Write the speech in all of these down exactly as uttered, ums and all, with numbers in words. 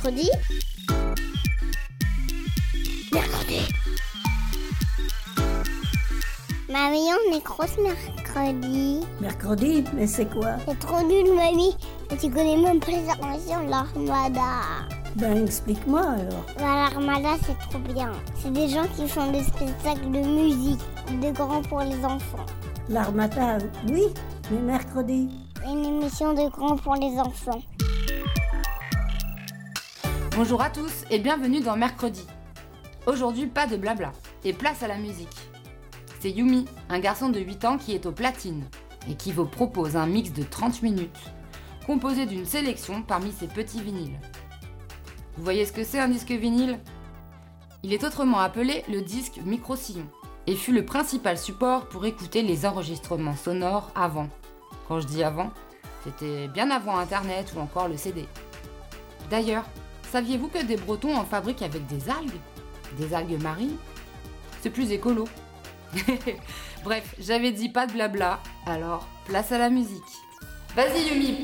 mercredi. Mercredi. Mamie, on est grosse mercredi. Mercredi? Mais c'est quoi? C'est trop nul, mamie. Et tu connais même pas les inventions de l'Armada. Ben, explique-moi alors. Bah, L'Armada, c'est trop bien. C'est des gens qui font des spectacles de musique, de grands pour les enfants. L'Armada, oui, mais mercredi. Une émission de grands pour les enfants. Bonjour à tous et bienvenue dans Mercredi. Aujourd'hui, pas de blabla et place à la musique. C'est Yumi, un garçon de huit ans qui est au platine et qui vous propose un mix de trente minutes composé d'une sélection parmi ses petits vinyles. Vous voyez ce que c'est un disque vinyle ? Il est autrement appelé le disque micro-sillon et fut le principal support pour écouter les enregistrements sonores avant. Quand je dis avant, c'était bien avant Internet ou encore le C D. D'ailleurs, saviez-vous que des Bretons en fabriquent avec des algues ? Des algues marines ? C'est plus écolo. Bref, j'avais dit pas de blabla, alors place à la musique. Vas-y Yumi.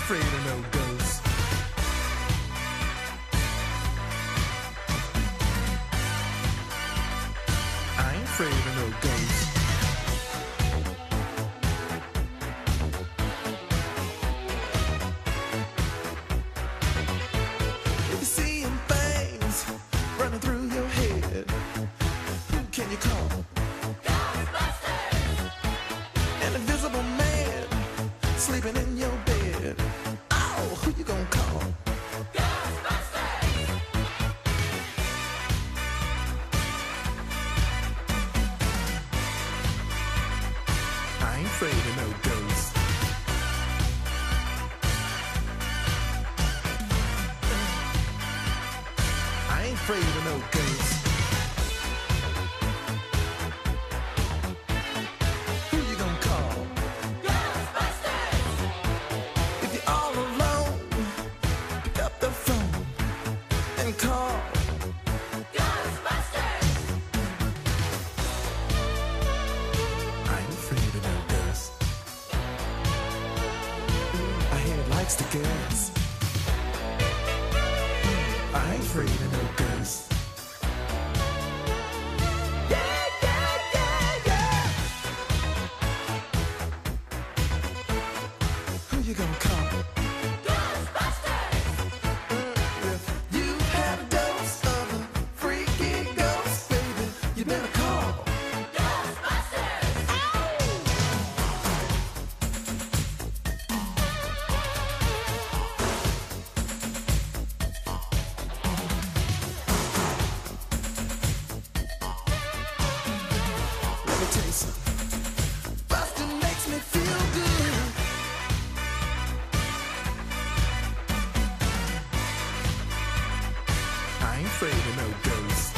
afraid of no ghosts. I ain't afraid of no ghosts. If you're seeing things running through your head, who can you call? Ghostbusters! An invisible man sleeping in your bed. Oh, who you gonna call? Ghostbusters! I ain't afraid of no ghosts. I ain't afraid of no ghosts. Who you gonna call? Ghostbusters! If you're all alone, pick up the phone and call Ghostbusters! I ain't afraid of no ghosts. I hear it likes to guess. I ain't afraid of no ghosts. Yeah, yeah, yeah, yeah. Who you gonna call? Ghostbusters! If you have a dose of a freaky ghost, baby, you better call Ghostbusters! Let me tell you something. Bustin' makes me feel good. I ain't afraid of no ghosts.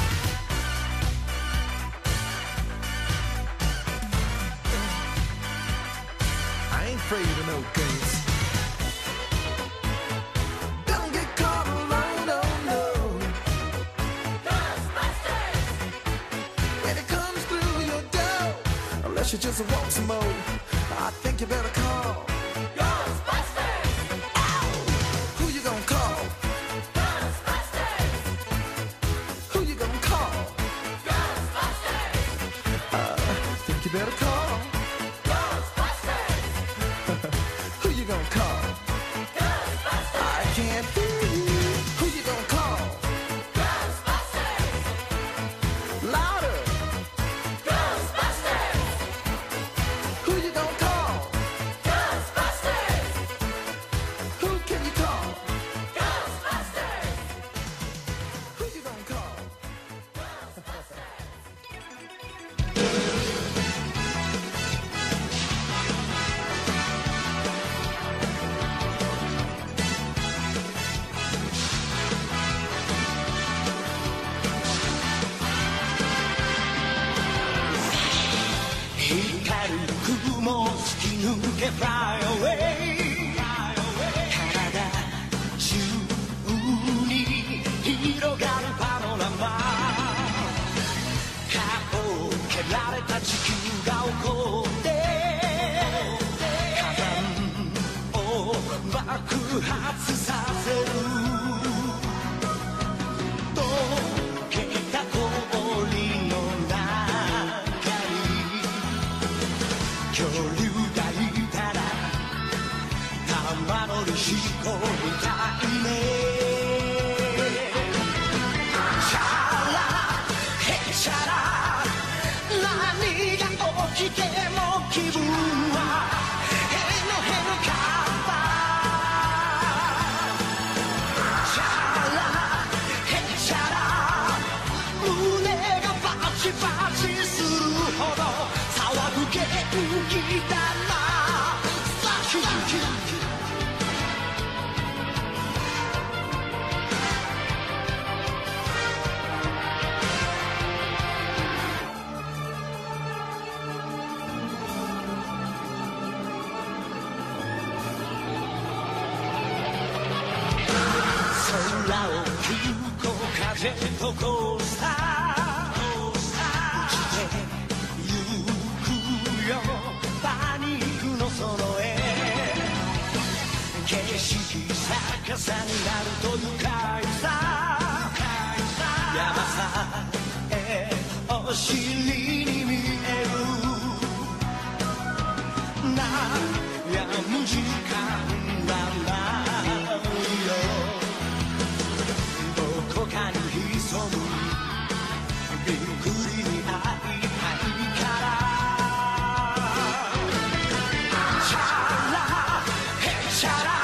I ain't afraid of no ghosts. Don't get caught alone, oh no. Ghostbusters! When it comes through your door, unless you just want some more, I think you better call Ghostbusters! Ow! Who you gonna call? Ghostbusters! Who you gonna call? Ghostbusters! Uh, think you better call Ghostbusters! Who you gonna call? Ghostbusters! I can't hear you. Who you gonna call? Ghostbusters! Louder! Ghostbusters! Who you gonna call? Ghostbusters! Who can you call? Ghostbusters! Who you gonna call? Fly away 体中に広がるパノラマ過を蹴られた地球が起こって火山を爆発させる溶けた氷の中に恐竜がいたら玉乗り飛行みたいねシャラヘシャラ何が起きても気分はへのへのかったシャラヘシャラ胸がバチバチするほど騒ぐ元気だなキュキュキュ空を急行風とコースター落ちてゆくよパニックのその絵景色傘になると愉快さ山さえお尻に見える悩む時間はないよどこかに潜むびっくりに会いたいからチャラヘチャラ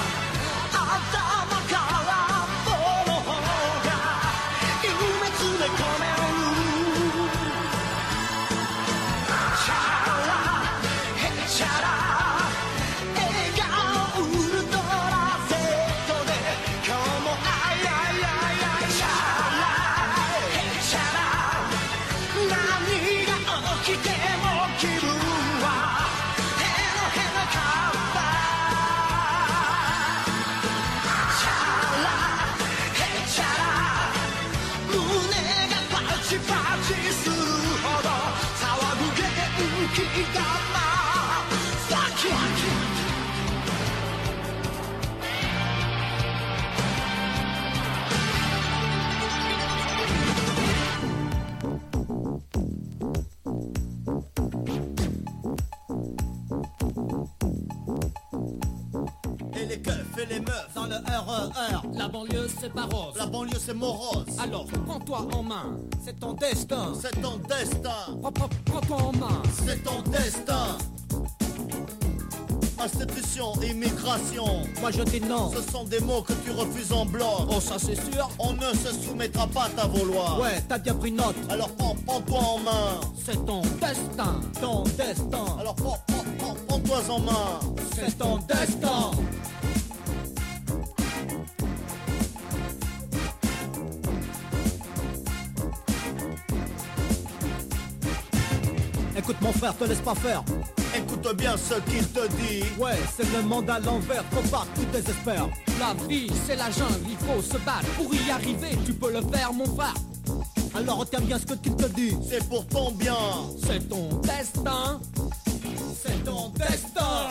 Et les keufs et les meufs dans le R E R. La banlieue c'est pas rose. La banlieue c'est morose. Alors prends-toi en main. C'est ton destin. C'est ton destin. Prends- prends- Prends-toi en main. C'est ton destin. Institution, immigration. Moi je dis non. Ce sont des mots que tu refuses en bloc. Oh ça c'est sûr. On ne se soumettra pas à ta vouloir. Ouais, t'as bien pris note. Alors prends, prends-toi en main. C'est ton destin. Ton destin. Alors prends, prends, prends, prends-toi en main. C'est ton destin. Écoute mon frère, te laisse pas faire. Écoute bien ce qu'il te dit. Ouais, c'est le monde à l'envers, trop part, tu désespères. La vie, c'est la jungle, il faut se battre. Pour y arriver, tu peux le faire, mon frère. Alors retiens bien ce que qu'il te dit. C'est pour ton bien. C'est ton destin. C'est ton destin.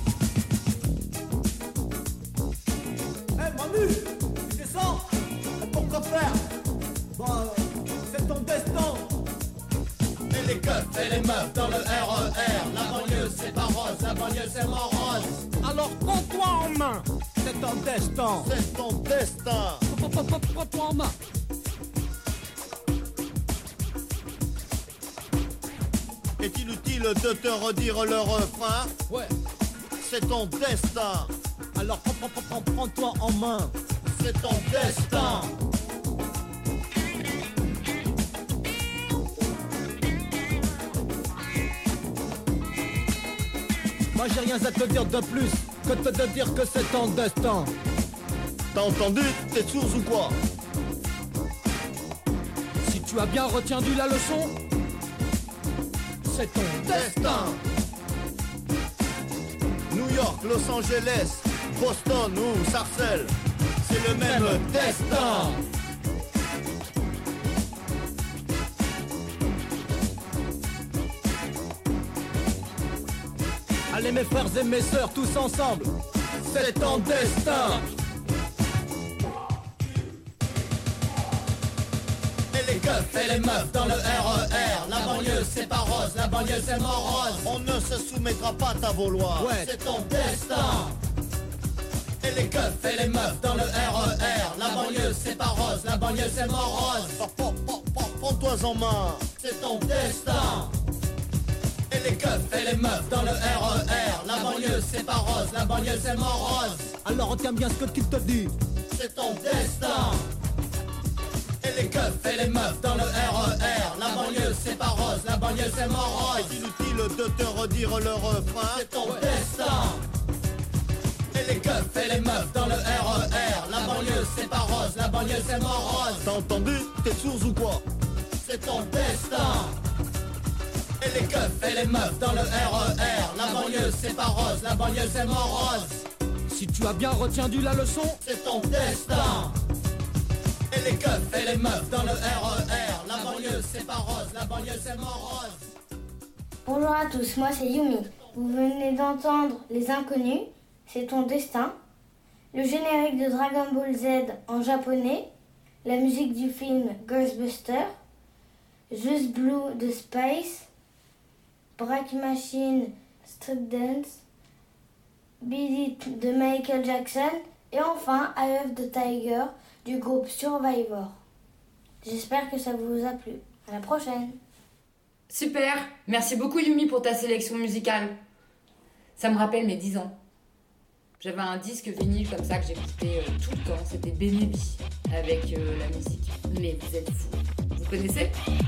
Hé hey, Manu, tu descends. Pourquoi faire? Bah, c'est ton destin. Et les keufs et les meufs dans le R E R. La banlieue c'est pas rose, la banlieue c'est morose. Alors prends-toi en main. C'est ton destin. C'est ton destin. Prends-toi en main. Est inutile de te redire le refrain. Ouais. C'est ton destin. Alors prends, prends, prends, prends, prends-toi en main. C'est ton destin. Moi j'ai rien à te dire de plus que de te dire que c'est ton destin. T'as entendu? T'es sourd ou quoi? Si tu as bien retenu la leçon, c'est ton destin. New York, Los Angeles, Boston ou Sarcelles, c'est le même, même destin. Allez mes frères et mes sœurs, tous ensemble, c'est ton destin. Et les keufs et les meufs dans le R E R. La banlieue c'est pas rose, la banlieue c'est morose. On ne se soumettra pas à ta vouloir. Ouais, c'est ton destin. Et les keufs et les meufs dans le R E R. La banlieue c'est pas rose, la banlieue c'est morose. Prends-toi en main, c'est ton destin. Et les keufs et les meufs dans le R E R. La banlieue c'est pas rose, la banlieue c'est morose. Alors retiens bien ce que qu'il te dit. C'est ton destin. Et les keufs et les meufs dans le R E R. La banlieue c'est pas rose, la banlieue c'est morose. C'est inutile de te redire le refrain. C'est ton ouais. destin. Et les keufs et les meufs dans le R E R. La banlieue c'est pas rose, la banlieue c'est morose. T'as entendu? T'es sourd ou quoi? C'est ton destin. Et les keufs et les meufs dans le R E R. La banlieue c'est pas rose, la banlieue c'est morose. Si tu as bien retenu la leçon, c'est ton destin. Et les keufs et les meufs dans le R E R. La banlieue c'est pas rose, la banlieue c'est morose. Bonjour à tous, moi c'est Yumi. Vous venez d'entendre Les Inconnus, c'est ton destin. le générique de Dragon Ball Z en japonais, la musique du film Ghostbusters, Just Blue de Space, Black Machine Street Dance, Beat It de Michael Jackson et enfin Eye of the Tiger du groupe Survivor. J'espère que ça vous a plu. À la prochaine. Super! Merci beaucoup Yumi pour ta sélection musicale. Ça me rappelle mes dix ans. J'avais un disque vinyle comme ça que j'écoutais euh, tout le temps. C'était Benny avec euh, la musique. Mais vous êtes fous. Vous connaissez?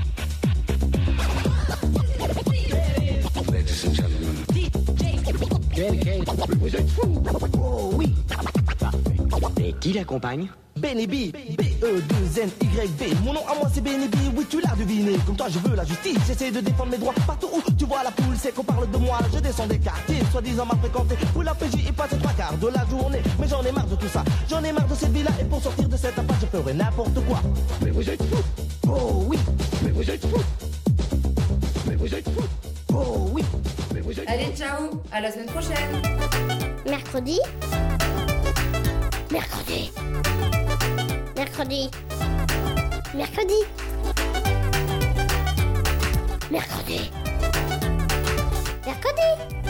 Oh oui. Et qui l'accompagne? Benny B, B E deux N Y B. Mon nom à moi c'est Benny B, oui tu l'as deviné. Comme toi je veux la justice, j'essaie de défendre mes droits. Partout où tu vois la foule, c'est qu'on parle de moi. Je descends des quartiers, soi-disant m'a fréquenté. Où la P J y passe trois quarts de la journée. Mais j'en ai marre de tout ça, j'en ai marre de cette vie-là. Et pour sortir de cette impasse, je ferai n'importe quoi. Mais vous êtes fous. Oh oui. Mais vous êtes fous. Mais vous êtes fous. Oh oui. Mais vous êtes fous. Allez, ciao! À la semaine prochaine! Mercredi. Mercredi. Mercredi. Mercredi. Mercredi. Mercredi.